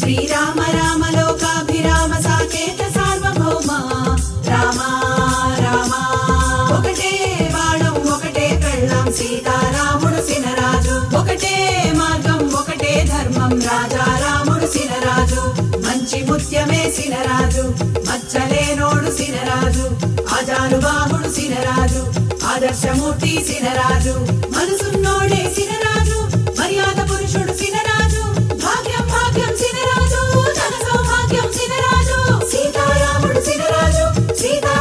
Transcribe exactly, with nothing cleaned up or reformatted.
శ్రీరామ రామ లోకాభిరామ సాకేత సార్వభౌమ రామ రామ ఒకటే బాణం ఒకటే కళ్ళం సీతారాముడు సినరాజు ఒకటే మార్గం ఒకటే ధర్మం రాజా రాముడు సినరాజు మంచి ముత్యమే సినరాజు మచ్చలేనోడు సినరాజు ఆజానుబాహుడు సినరాజు ఆదర్శమూర్తి సినరాజు మనసు